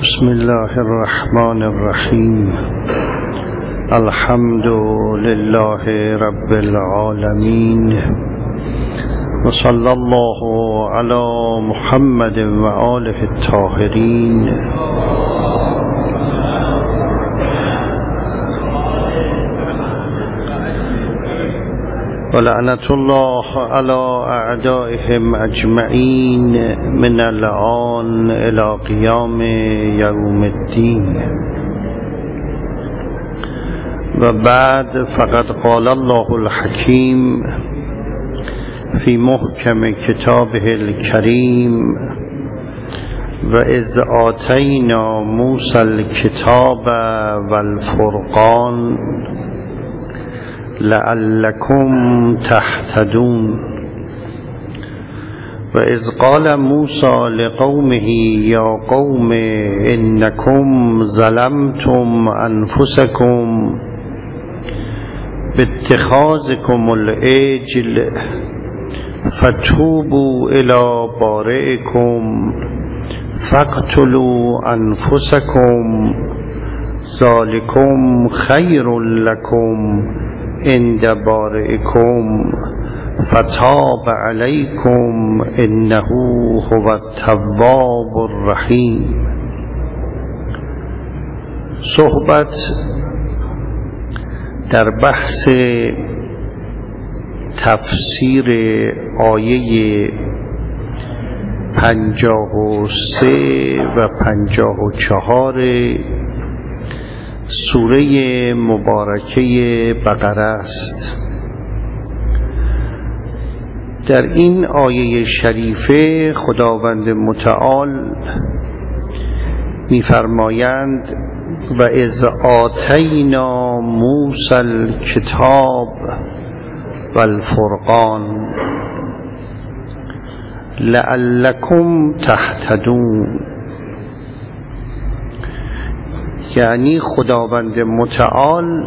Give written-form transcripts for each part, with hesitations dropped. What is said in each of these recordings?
بسم الله الرحمن الرحیم. الحمد لله رب العالمین و صلی الله علی محمد و آله الطاهرین. و لعنت الله علی اعدائهم اجمعین من الآن الی قیام یوم الدین. و بعد، فقد قال الله الحکیم فی محکم کتابه الکریم و اذ آتینا موسی الکتاب والفرقان لعلکم تهتدون. و اذ قال موسی لقومه یا قوم انکم ظلمتم انفسکم باتخاذکم العجل فتوبوا الی بارئکم فاقتلوا انفسکم ذلکم خیر لکم عند بارئکم فتاب علیکم انه هو التواب الرحیم. صحبت در بحث تفسیر آیه 53 و 54 سوره مبارکه بقره است. در این آیه شریفه خداوند متعال می‌فرمایند و اذ آتینا موسی الکتاب والفرقان لعلکم تهتدون. یعنی خداوند متعال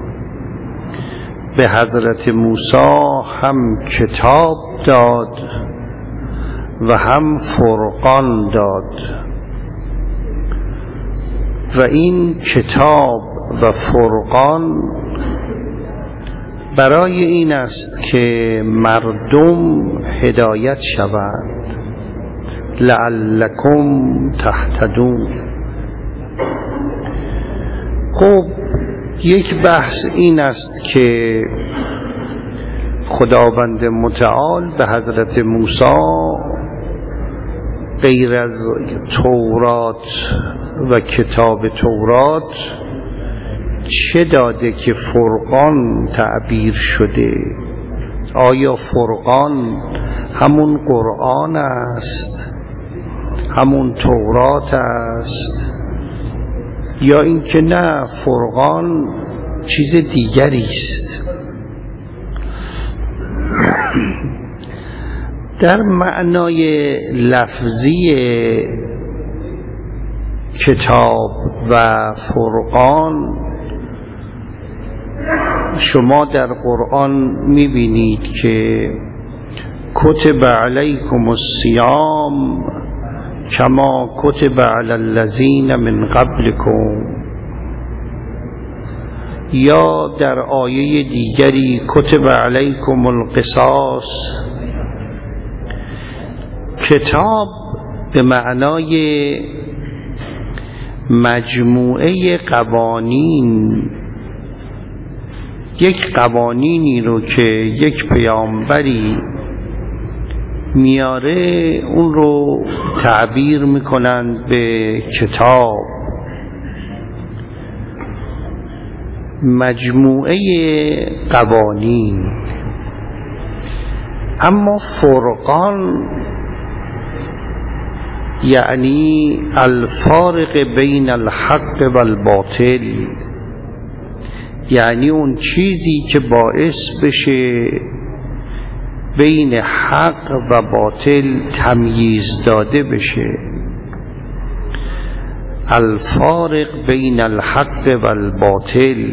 به حضرت موسی هم کتاب داد و هم فرقان داد و این کتاب و فرقان برای این است که مردم هدایت شوند. لعلکم تهتدون. خب، یک بحث این است که خداوند متعال به حضرت موسی غیر از تورات و کتاب تورات چه داده که فرقان تعبیر شده؟ آیا فرقان همون قرآن است، همون تورات است، یا اینکه نه، فرقان چیز دیگری است؟ در معنای لفظی کتاب و فرقان شما در قرآن میبینید که کتب علیکم الصیام کما کتب علی الذین من قبلکم، یا در آیه دیگری کتب علیکم القصاص. کتاب به معنای مجموعه قوانین، یک قوانینی رو که یک پیامبری میاره اون رو تعبیر میکنند به کتاب. مجموعه قوانین. اما فرقان یعنی الفارق بین الحق و الباطل، یعنی اون چیزی که باعث بشه بین حق و باطل تمییز داده بشه. الفارق بین الحق و الباطل،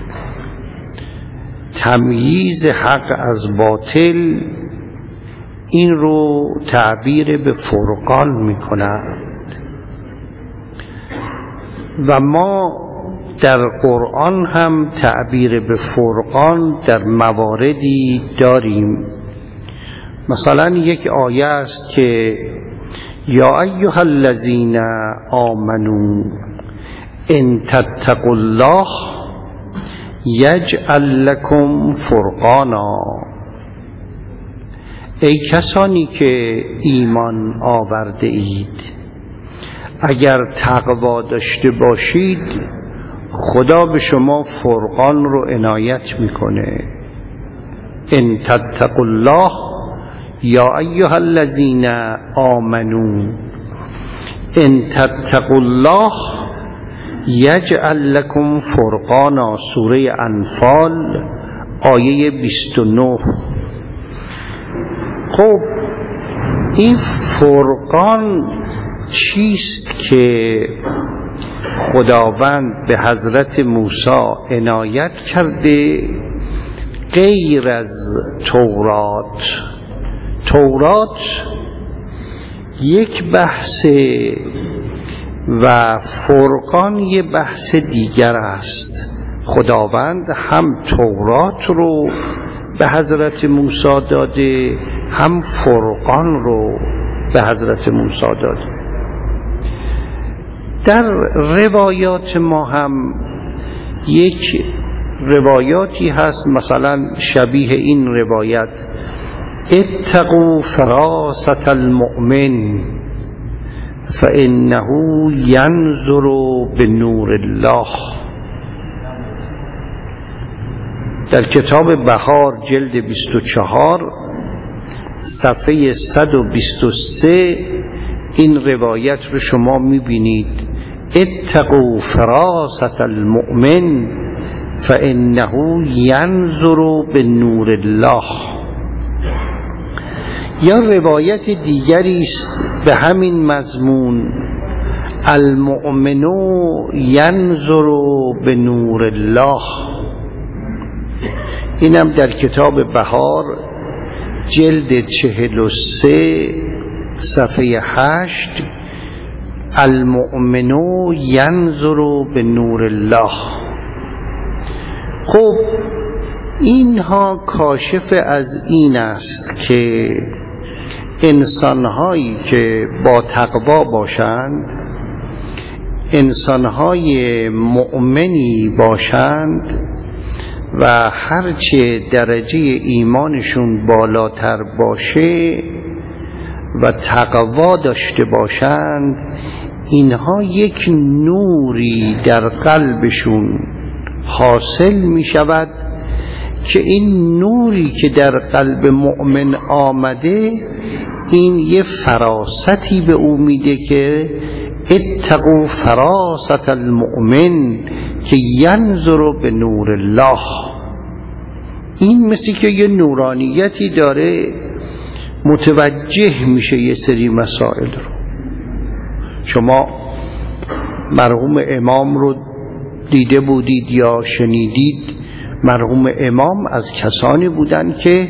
تمییز حق از باطل، این رو تعبیر به فرقان میکنند. و ما در قرآن هم تعبیر به فرقان در مواردی داریم. مثلا یک آیه است که یا ایها الذین آمنوا ان تتقوا الله یجعل لکم فرقانا، ای کسانی که ایمان آورده اید اگر تقوا داشته باشید خدا به شما فرقان رو عنایت میکنه. ان تتقوا الله یا ایها الذین آمنوا ان تتقوا الله یجعل لکم فرقانا، سوره انفال آیه 29. خب این فرقان چیست که خداوند به حضرت موسی عنایت کرده غیر از تورات؟ تورات یک بحث و فرقان یک بحث دیگر است. خداوند هم تورات رو به حضرت موسی داده هم فرقان رو به حضرت موسی داده. در روایات ما هم یک روایاتی هست مثلا شبیه این روایت اتقوا فراست المؤمن فانه ینظر بنور الله. در کتاب بهار جلد 24 صفحه 123 این روایت رو شما میبینید اتقوا فراست المؤمن فانه ینظر بنور الله. یا روایت دیگری است به همین مضمون المؤمن ینظر بنور الله. اینم در کتاب بهار جلد 43 صفحه 8 المؤمن ینظر بنور الله. خب اینها کاشف از این است که انسانهایی که با تقوا باشند، انسانهای مؤمنی باشند و هرچه درجه ایمانشون بالاتر باشه و تقوا داشته باشند اینها یک نوری در قلبشون حاصل می شود که این نوری که در قلب مؤمن آمده این یه فراستی به او میده که اتقوا فراست المؤمن که ینظر به نور الله. این مثل که یه نورانیتی داره متوجه میشه یه سری مسائل رو. شما مرحوم امام رو دیده بودید یا شنیدید؟ مرحوم امام از کسانی بودند که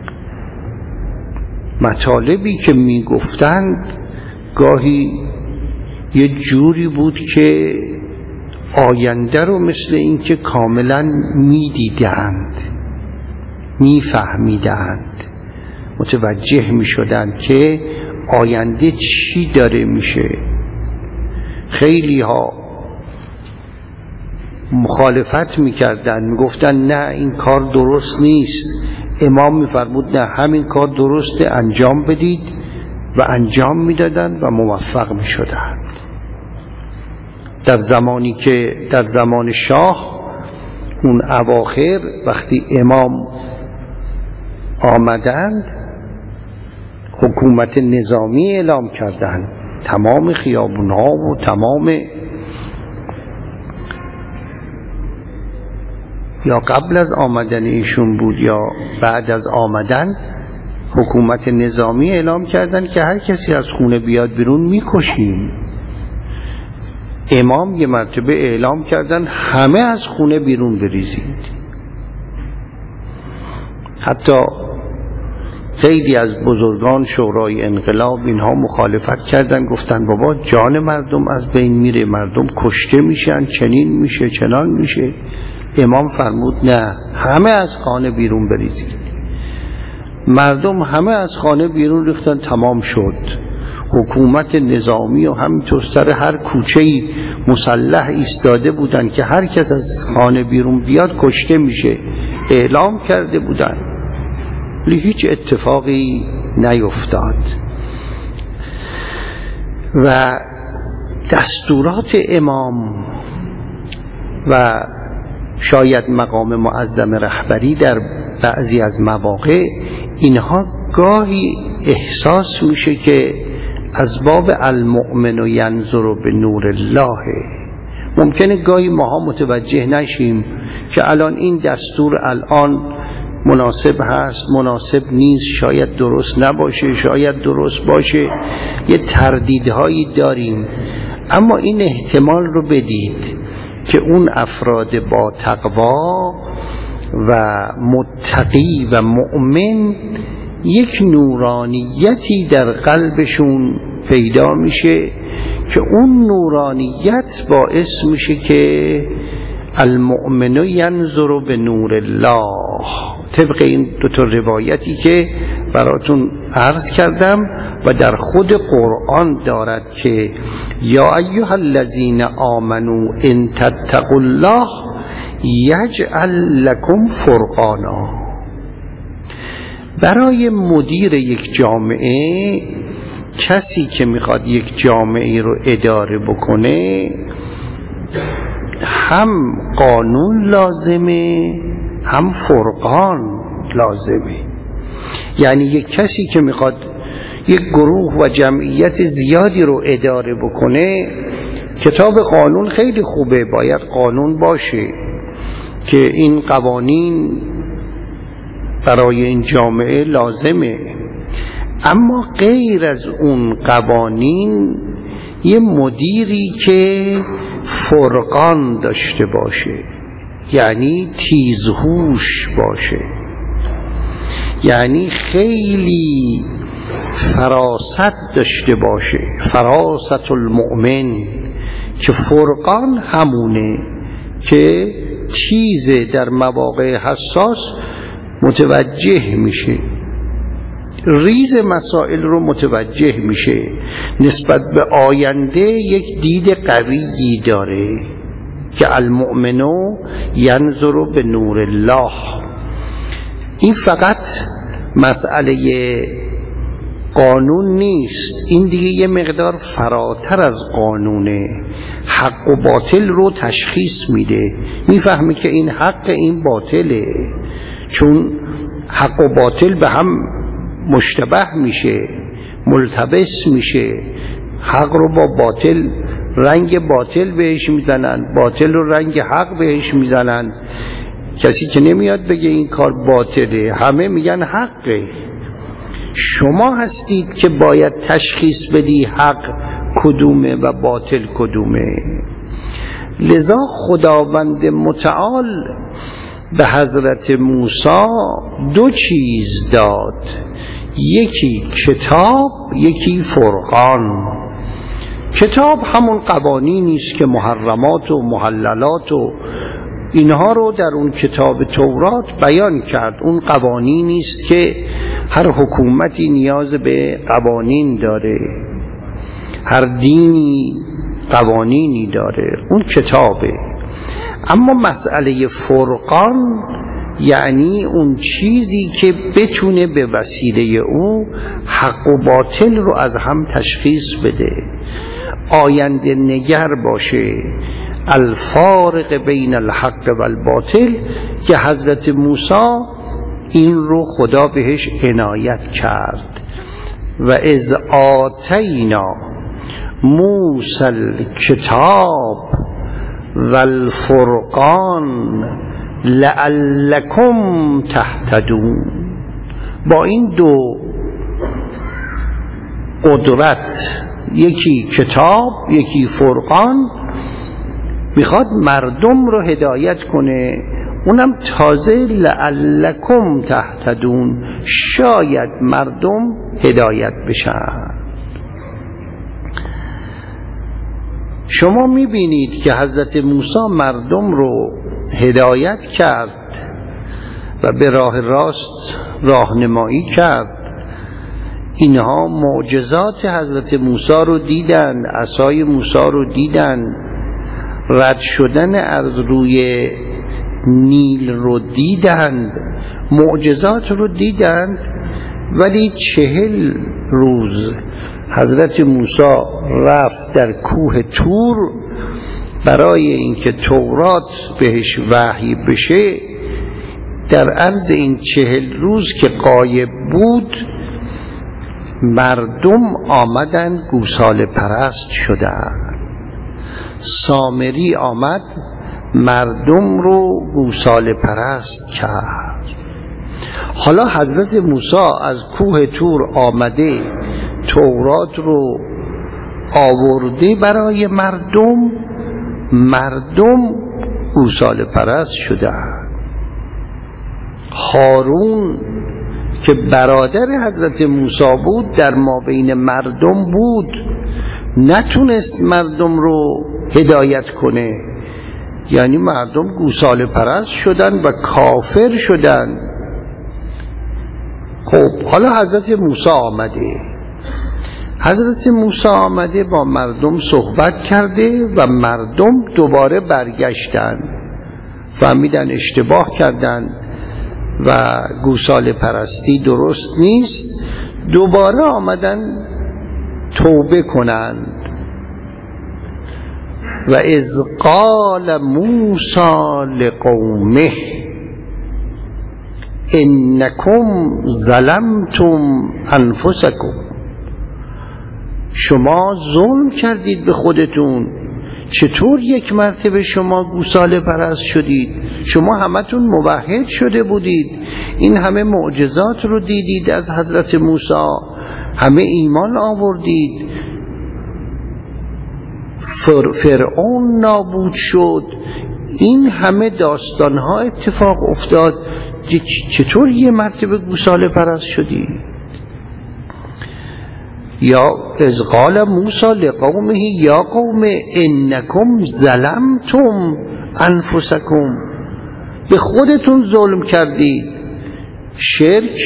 مطالبی که میگفتند گاهی یه جوری بود که آینده رو مثل این که کاملا میدیدند، میفهمیدند، متوجه میشدند که آینده چی داره میشه. خیلی ها مخالفت میکردن، میگفتن نه این کار درست نیست. امام میفرمود نه همین کار درسته، انجام بدید، و انجام میدادن و موفق میشدند. در زمانی که در زمان شاه اون اواخر وقتی امام آمدند حکومت نظامی اعلام کردند، تمام خیابونها و تمام، یا قبل از آمدن ایشون بود یا بعد از آمدن، حکومت نظامی اعلام کردن که هر کسی از خونه بیاد بیرون میکشیم. امام یه مرتبه اعلام کردن همه از خونه بیرون بریزید. حتی خیلی از بزرگان شورای انقلاب اینها مخالفت کردن، گفتن بابا جان مردم از بین میره، مردم کشته میشن، چنین میشه چنان میشه. امام فرمود نه، همه از خانه بیرون بریزید. مردم همه از خانه بیرون ریختن، تمام شد. حکومت نظامی و همینطور سر هر کوچه‌ای مسلح ایستاده بودن که هر کس از خانه بیرون بیاد کشته میشه، اعلام کرده بودن، ولی هیچ اتفاقی نیفتاد. و دستورات امام و شاید مقام معظم رهبری در بعضی از مواقع اینها گاهی احساس میشه که از باب المؤمن ینظر به نور الله. ممکنه گاهی ماها متوجه نشیم که الان این دستور الان مناسب هست، مناسب نیست، شاید درست نباشه، شاید درست باشه، یه تردیدهایی داریم. اما این احتمال رو بدید که اون افراد با تقوا و متقی و مؤمن یک نورانیتی در قلبشون پیدا میشه که اون نورانیت باعث میشه که المؤمن ینظر به نور الله، طبق این دو تا روایتی که براتون عرض کردم و در خود قرآن دارد که یا ایها الذین آمنوا ان تتقوا الله یجعل لکم فرقانا. برای مدیر یک جامعه، کسی که میخواد یک جامعه رو اداره بکنه، هم قانون لازمه هم فرقان لازمه. یعنی یک کسی که میخواد یک گروه و جمعیت زیادی رو اداره بکنه، کتاب قانون خیلی خوبه، باید قانون باشه که این قوانین برای این جامعه لازمه. اما غیر از اون قوانین یه مدیری که فرقان داشته باشه، یعنی تیزهوش باشه، یعنی خیلی فراست داشته باشه، فراست المؤمن، که فرقان همونه که چیز در مواقع حساس متوجه میشه، ریز مسائل رو متوجه میشه، نسبت به آینده یک دید قویی داره که المؤمن ینظر به نور الله. این فقط مسئله قانون نیست، این دیگه یه مقدار فراتر از قانونه، حق و باطل رو تشخیص میده، میفهمه که این حق این باطله، چون حق و باطل به هم مشتبه میشه، ملتبس میشه، حق رو با باطل رنگ باطل بهش میزنن، باطل رو رنگ حق بهش میزنن. کسی که نمیاد بگه این کار باطله، همه میگن حقه. شما هستید که باید تشخیص بدی حق کدومه و باطل کدومه. لذا خداوند متعال به حضرت موسی دو چیز داد، یکی کتاب، یکی فرقان. کتاب همون قوانینی است که محرمات و محللات و اینها رو در اون کتاب تورات بیان کرد. اون قوانینی است که هر حکومتی نیاز به قوانین داره، هر دینی قوانینی داره، اون کتابه. اما مسئله فرقان یعنی اون چیزی که بتونه به وسیله او حق و باطل رو از هم تشخیص بده، آینده نگر باشه، الفارق بین الحق و الباطل، که حضرت موسی این رو خدا بهش عنایت کرد. و اذ آتینا موسی الکتاب و الفرقان لعلکم تهتدون. با این دو قدرت، یکی کتاب یکی فرقان، میخواد مردم رو هدایت کنه، اونم تازه لعلکم تهتدون، شاید مردم هدایت بشن. شما میبینید که حضرت موسی مردم رو هدایت کرد و به راه راست راهنمایی کرد. اینها معجزات حضرت موسی رو دیدن، عصای موسی رو دیدن، رد شدن از روی نیل رو دیدند، معجزات رو دیدند. ولی 40 روز حضرت موسی رفت در کوه طور برای اینکه تورات بهش وحی بشه. در عرض این 40 روز که غایب بود، مردم آمدن گوساله پرست شدن. سامری آمد مردم رو گوساله پرست کرد. حالا حضرت موسی از کوه طور آمده تورات رو آورده برای مردم گوساله پرست شدن. هارون که برادر حضرت موسی بود در مابین مردم بود، نتونست مردم رو هدایت کنه، یعنی مردم گوساله پرست شدن و کافر شدن. خب حالا حضرت موسی آمده با مردم صحبت کرده و مردم دوباره برگشتن، فهمیدن اشتباه کردن و گوساله پرستی درست نیست، دوباره آمدن توبه کنند. و اذ قال موسی لقومه انکم ظلمتم انفسکم، شما ظلم کردید به خودتون. چطور یک مرتبه شما گوساله پرست شدید؟ شما همتون موحد شده بودید، این همه معجزات رو دیدید از حضرت موسی، همه ایمان آوردید، فرعون نابود شد، این همه داستانها اتفاق افتاد، چطور یه مرتبه گوساله پرست شدید؟ یا اذ قال موسی لقومه یا قوم انکم ظلمتم انفسکم، به خودتون ظلم کردید. شرک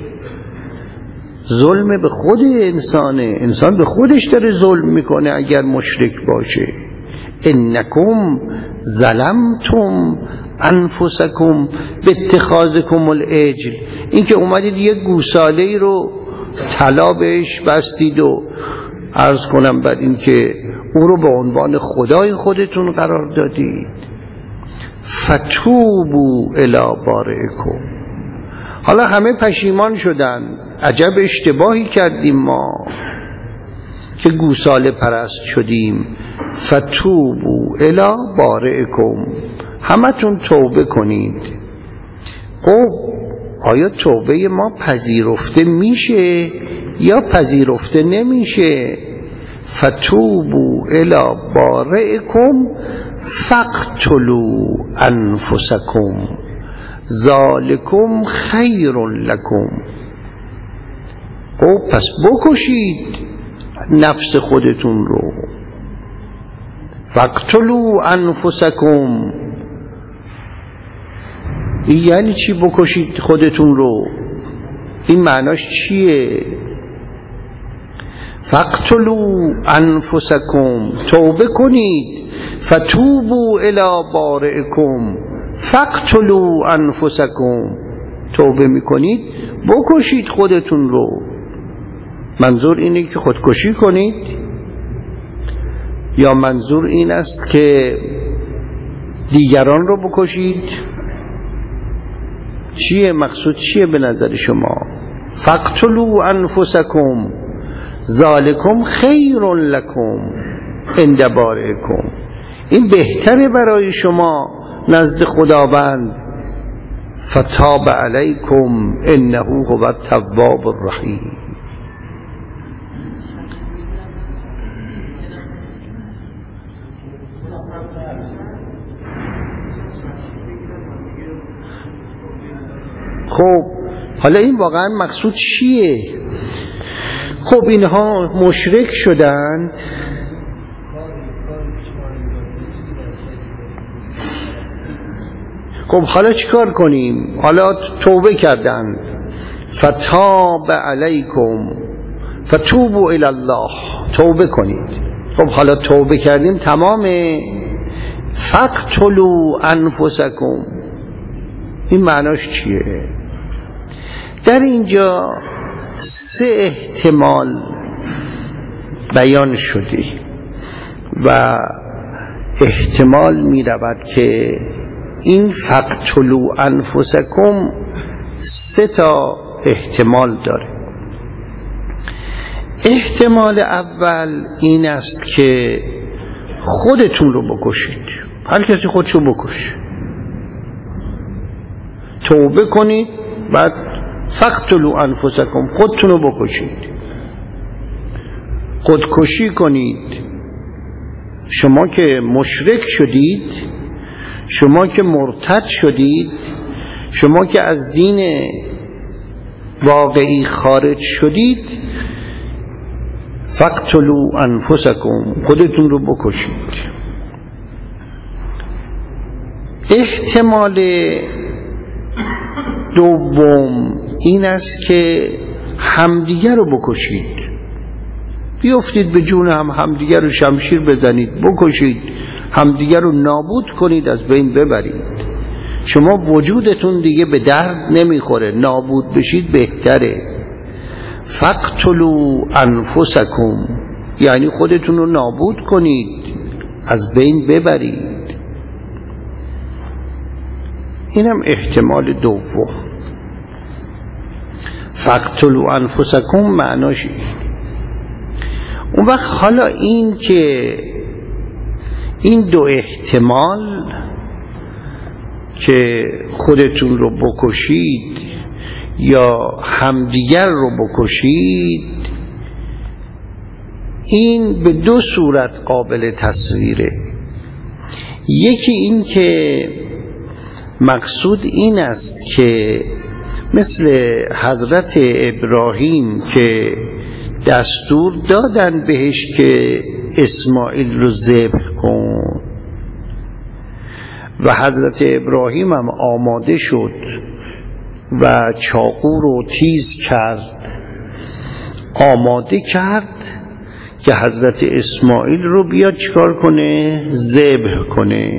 ظلم به خود انسانه، انسان به خودش داره ظلم میکنه اگر مشرک باشه. انکم ظلمتم انفسکم باتخاذکم العجل، این که اومدید یک گوساله ای رو طلا بهش بستید و عرض کنم بعد این که او رو به عنوان خدای خودتون قرار دادید. فتوبوا الی بارئکم، حالا همه پشیمان شدن، عجب اشتباهی کردیم ما که گوساله پرست شدیم. فتوبوا الی بارئکم، همتون توبه کنید. خب آیا توبه ما پذیرفته میشه یا پذیرفته نمیشه؟ فتوبوا الی بارئکم فاقتلوا انفسکم ذالکم خیر لکم. خب پس بکشید نفس خودتون رو. فاقتلوا انفسکم یعنی چی بکشید خودتون رو؟ این معناش چیه؟ فاقتلوا انفسکم، توبه کنید. فتوبوا الی بارئکم فاقتلوا انفسکم، توبه میکنید بکشید خودتون رو. منظور اینه که خودکشی کنید یا منظور این است که دیگران رو بکشید؟ چیه مقصود؟ چیه به نظر شما؟ فاقتلوا انفسکم ذالکم خیر لکم عند بارئکم، این بهتره برای شما نزد خداوند. فتاب علیکم انه هو التواب الرحیم. خب حالا این واقعا مقصود چیه؟ خب اینها مشرک شدند، خب حالا چیکار کنیم؟ حالا توبه کردند، فتاب علیکم فتوبوا الی الله، توبه کنید. خب حالا توبه کردیم تمامه، فقتلوا انفسکم، این معناش چیه؟ در اینجا 3 احتمال بیان شده و احتمال می رود که این فقتلوا انفسکم 3 تا احتمال داره. احتمال اول این است که خودتون رو بکشید، هر کسی خودشو بکشه، توبه کنید بعد فقتلوا انفسکم، خودتون رو بکشید، خودکشی کنید. شما که مشرک شدید، شما که مرتد شدید، شما که از دین واقعی خارج شدید، فقتلوا انفسکم، خودتون رو بکشید. احتمال دوم این است که همدیگر رو بکشید، بیفتید به جون همدیگر رو شمشیر بزنید، بکشید، همدیگر رو نابود کنید، از بین ببرید. شما وجودتون دیگه به درد نمیخوره، نابود بشید بهتره. فقتلوا انفسکم یعنی خودتون رو نابود کنید، از بین ببرید. اینم احتمال دوم. فقتلوا انفسکم معناش این. اون وقت حالا این که این 2 احتمال که خودتون رو بکشید یا همدیگر رو بکشید، این به 2 صورت قابل تصویره. یکی این که مقصود این است که مثل حضرت ابراهیم که دستور دادن بهش که اسماعیل رو ذبح کن و حضرت ابراهیم هم آماده شد و چاقو رو تیز کرد، آماده کرد که حضرت اسماعیل رو بیاد چیکار کنه؟ ذبح کنه.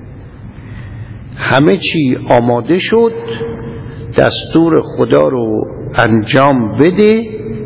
همه چی آماده شد، دستور خدا رو انجام بده،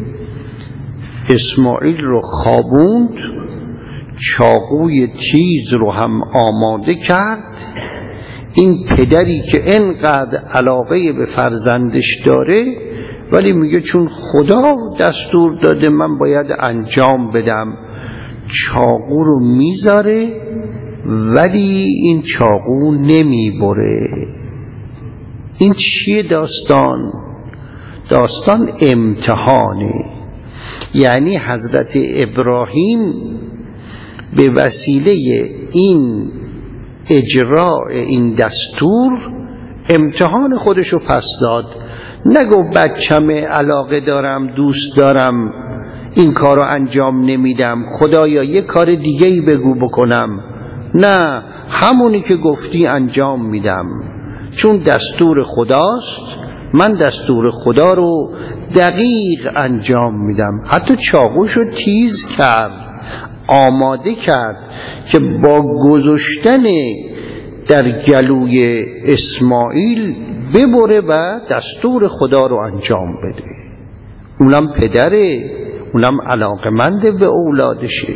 اسماعیل رو خوابوند، چاقوی تیز رو هم آماده کرد. این پدری که انقدر علاقه به فرزندش داره ولی میگه چون خدا دستور داده من باید انجام بدم، چاقو رو میذاره ولی این چاقو نمیبره. این چیه داستان؟ داستان امتحانه. یعنی حضرت ابراهیم به وسیله این اجراء این دستور امتحان خودشو پس داد. نگو بچه‌مه، علاقه دارم، دوست دارم، این کارو انجام نمیدم، خدایا یه کار دیگه‌ای بگو بکنم. نه، همونی که گفتی انجام میدم، چون دستور خداست، من دستور خدا رو دقیق انجام میدم. حتی چاقوشو تیز کرد، آماده کرد که با گذاشتن در گلوی اسماعیل ببره و دستور خدا رو انجام بده. اونم پدره، اونم علاقمنده به اولادشه.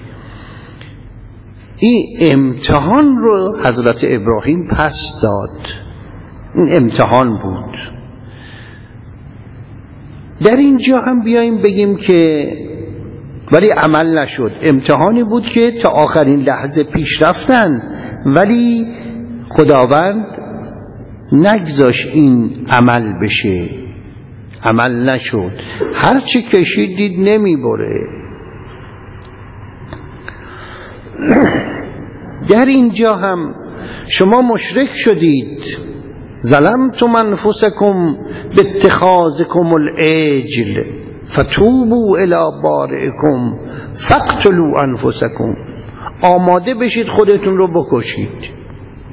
این امتحان رو حضرت ابراهیم پس داد. این امتحان بود. در اینجا هم بیاییم بگیم که ولی عمل نشد. امتحانی بود که تا آخرین لحظه پیش رفتن ولی خداوند نگذاشت این عمل بشه، عمل نشد. هرچی کشید دید نمیبره. در اینجا هم شما مشرک شدید، ظلمتم انفسکم باتخاذکم العجل فتوبوا الی بارئکم فاقتلوا انفسکم. آماده بشید خودتون رو بکشید.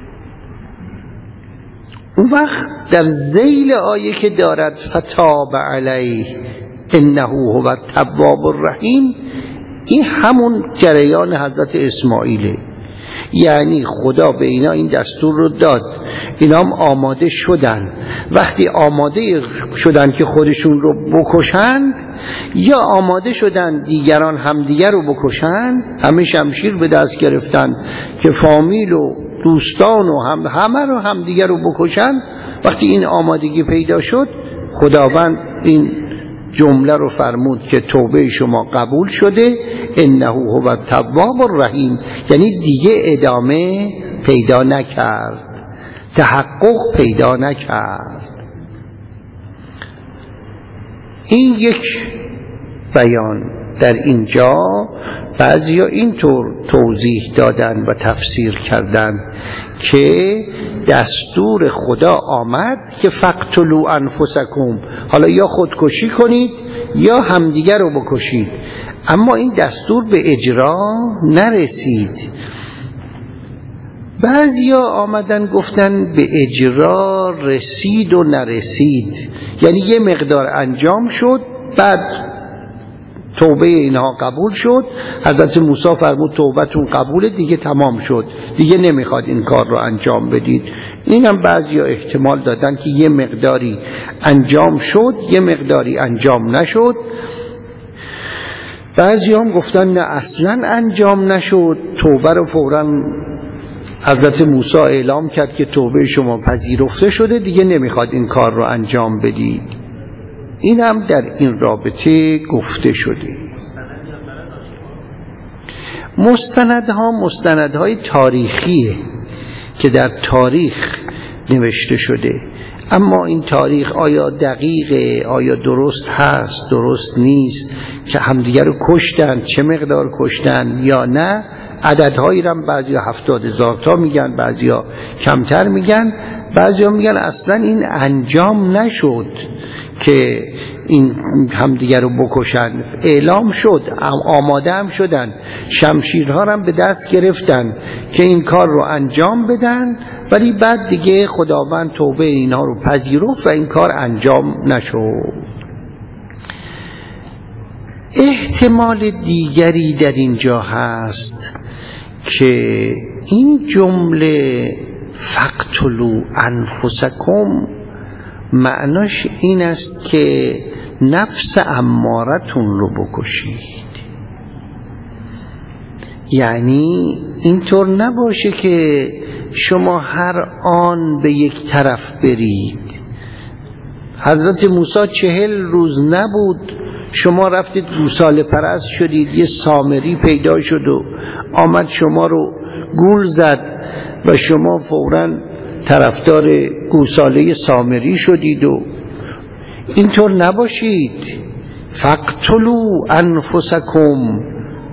اون وقت در ذیل آیه که دارد فتاب علیه انه هو التواب الرحیم، این همون جریان حضرت اسماعیله. یعنی خدا به اینا این دستور رو داد، اینا هم آماده شدن. وقتی آماده شدن که خودشون رو بکشن، یا آماده شدن دیگران همدیگر رو بکشن، همه شمشیر به دست گرفتن که فامیل و دوستان و همه رو همدیگر رو بکشن. وقتی این آمادگی پیدا شد، خداوند این جمله رو فرمود که توبه شما قبول شده، انه هو التواب الرحیم. یعنی دیگه ادامه پیدا نکرد، تحقق پیدا نکرد. این یک بیان. در اینجا بعضیا اینطور توضیح دادن و تفسیر کردن که دستور خدا آمد که فقتلوا انفسکم، حالا یا خودکشی کنید یا همدیگر رو بکشید، اما این دستور به اجرا نرسید. بعضیا آمدن گفتن به اجرا رسید و نرسید، یعنی یه مقدار انجام شد، بعد توبه اینها قبول شد، حضرت موسی فرمود توبتون قبوله، دیگه تمام شد، دیگه نمیخواد این کار رو انجام بدید. این هم بعضیا احتمال دادن که یه مقداری انجام شد، یه مقداری انجام نشد. بعضی هم گفتن نه اصلا انجام نشد، توبه رو فوراً حضرت موسی اعلام کرد که توبه شما پذیرفته شده، دیگه نمیخواد این کار رو انجام بدید. این هم در این رابطه گفته شده. مستندهای تاریخیه که در تاریخ نوشته شده، اما این تاریخ آیا دقیقه، آیا درست هست، درست نیست، که همدیگر رو کشتن، چه مقدار کشتن یا نه. عددهایی رو بعضی 70,000 تا میگن، بعضی کمتر میگن، بعضی میگن اصلا این انجام نشد که این همدیگر رو بکشن. اعلام شد، آماده هم شدن، شمشیرها هم به دست گرفتن که این کار رو انجام بدن، ولی بعد دیگه خداوند توبه اینها رو پذیرفت و این کار انجام نشد. احتمال دیگری در اینجا هست که این جمله فقتلوا انفسکم معناش این است که نفس امارتون رو بکشید. یعنی اینطور نباشه که شما هر آن به یک طرف برید. حضرت موسی 40 روز نبود، شما رفتید گوساله پرست شدید، یه سامری پیدا شد و آمد شما رو گول زد و شما فوراً طرفدار گوساله سامری شدید. و اینطور نباشید. فقتلوا انفسکم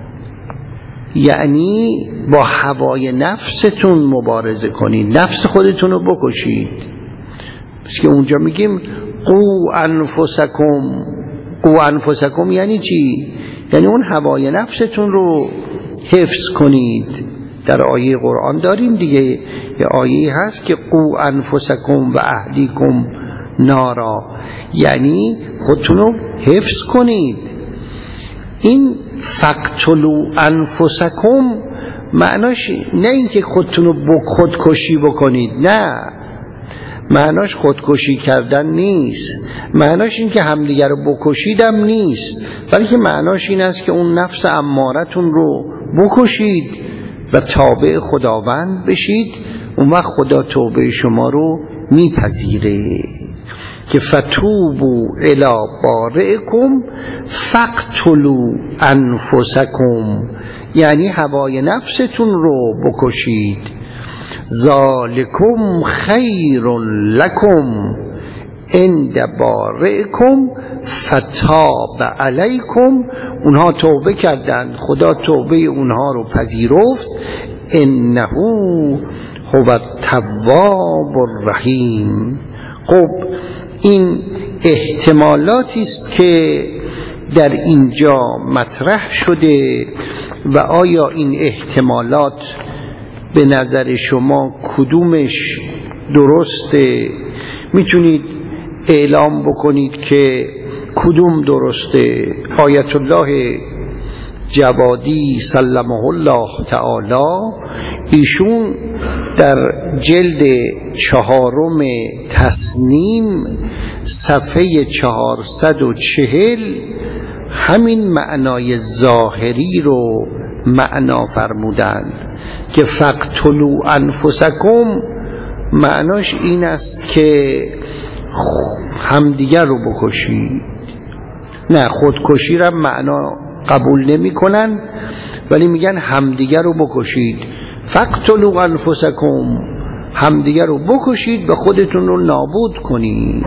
یعنی با هوای نفستون مبارزه کنید، نفس خودتون رو بکشید. پس که اونجا میگیم قو انفسکم. قو انفسکم یعنی چی؟ یعنی اون هوای نفستون رو حفظ کنید. در آیه قرآن داریم دیگه، یه آیه هست که قو انفسکم و اهلیکم نارا، یعنی خودتون رو حفظ کنید. این فقتلوا انفسکم معناش نه اینکه خودتون رو خودکشی بکنید، نه، معناش خودکشی کردن نیست، معناش این که همدیگر رو بکشیدم نیست، بلکه معناش این است که اون نفس امارتون رو بکشید و تابع خداوند بشید. اون وقت خدا توبه شما رو میپذیره که فتوبوا الی بارئکم فقتلوا انفسکم، یعنی هوای نفستون رو بکشید. ذالکم خیر لکم عند بارئکم فتاب علیکم. اونها توبه کردند، خدا توبه اونها رو پذیرفت. انه هو التواب الرحیم. خب این احتمالاتی است که در اینجا مطرح شده و آیا این احتمالات به نظر شما کدومش درسته؟ میتونید اعلام بکنید که کدوم درسته. آیت الله جوادی سلمه الله تعالی ایشون در جلد 4 تصنیم صفحه 440 همین معنای ظاهری رو معنا فرمودند که فقتلوا انفسکم معناش این است که همدیگر رو بکشید. نه، خودکشی را معنا قبول نمی کنن ولی میگن همدیگر رو بکشید. فقتلوا انفسکم، همدیگر رو بکشید و خودتون رو نابود کنید.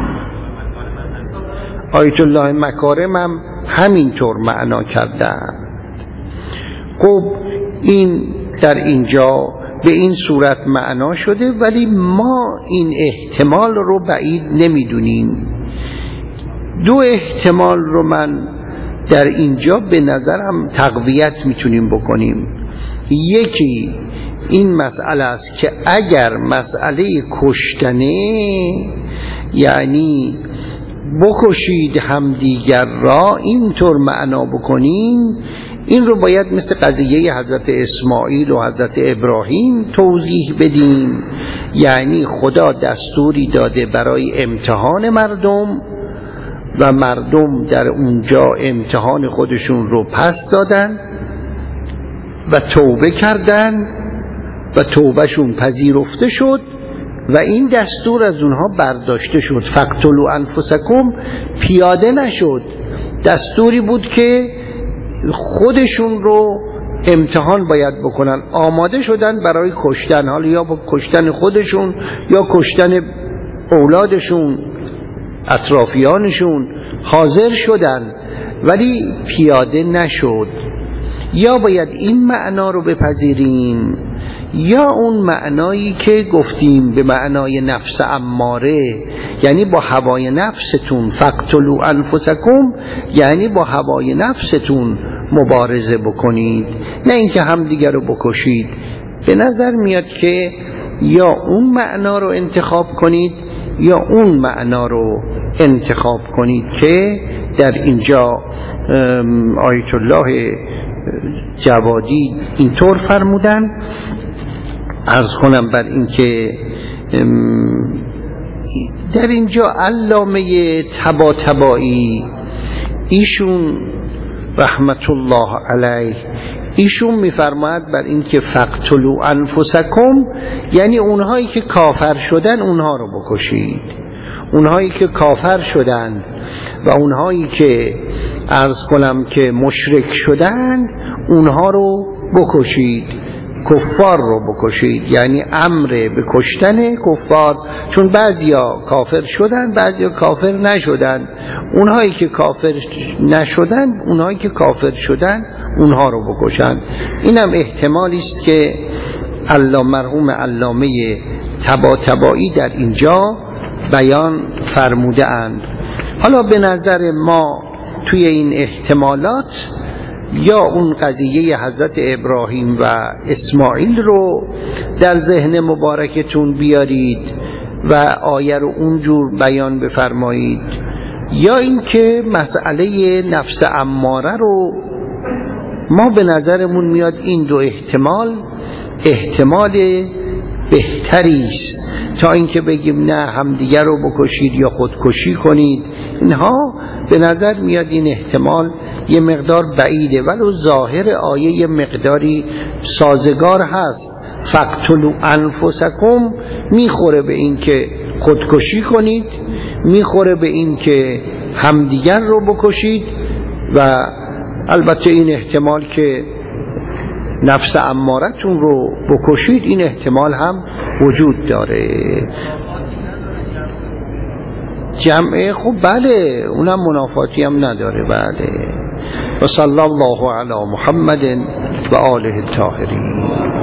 آیت الله مکارم هم همینطور معنا کردن. خب این در اینجا به این صورت معنا شده ولی ما این احتمال رو بعید نمیدونیم. 2 احتمال رو من در اینجا به نظرم تقویت میتونیم بکنیم. یکی این مسئله است که اگر مسئله کشتنه یعنی بکشید همدیگر را اینطور معنا بکنیم، این رو باید مثل قضیه حضرت اسماعیل و حضرت ابراهیم توضیح بدیم. یعنی خدا دستوری داده برای امتحان مردم و مردم در اونجا امتحان خودشون رو پس دادن و توبه کردن و توبهشون پذیرفته شد و این دستور از اونها برداشته شد. فقتلوا انفسکم پیاده نشد، دستوری بود که خودشون رو امتحان باید بکنن. آماده شدن برای کشتن، حالا یا با کشتن خودشون یا کشتن اولادشون اطرافیانشون حاضر شدن ولی پیاده نشد. یا باید این معنا رو بپذیریم یا اون معنایی که گفتیم به معنای نفس اماره، یعنی با هوای نفستون. فقتلوا انفسکم یعنی با هوای نفستون مبارزه بکنید، نه اینکه همدیگر رو بکشید. به نظر میاد که یا اون معنا رو انتخاب کنید یا اون معنا رو انتخاب کنید که در اینجا آیت الله جوادی اینطور فرمودن. عرض کنم بر این که در اینجا علامه طباطبایی ایشون رحمت الله علیه ایشون میفرماید بر این که فقتلوا انفسکم یعنی اونهایی که کافر شدن اونها رو بکشید. اونهایی که کافر شدن و اونهایی که عرض کنم که مشرک شدن اونها رو بکشید، کفار رو بکشید. یعنی امر به کشتن کفار، چون بعضیا کافر شدن بعضیا کافر نشدن. اونهایی که کافر نشدن اونهایی که کافر شدن اونها رو بکشن. اینم احتمالی است که مرحوم علامه طباطبایی در اینجا بیان فرموده اند. حالا به نظر ما توی این احتمالات یا اون قضیه حضرت ابراهیم و اسماعیل رو در ذهن مبارکتون بیارید و آیه رو اونجور بیان بفرمایید، یا اینکه مسئله نفس اماره رو ما به نظرمون میاد این 2 احتمال بهتری است تا اینکه بگیم نه همدیگر رو بکشید یا خودکشی کنید. اینها به نظر میاد این احتمال یه مقدار بعیده، ولو ظاهر آیه یه مقداری سازگار هست. فقتلوا انفسکم میخوره به این که خودکشی کنید، میخوره به این که همدیگر رو بکشید و البته این احتمال که نفس امارتون رو بکشید این احتمال هم وجود داره. جمعه خوب بله، اونم منافاتی هم نداره. بله. و صلی الله علی محمد و آله الطاهرین.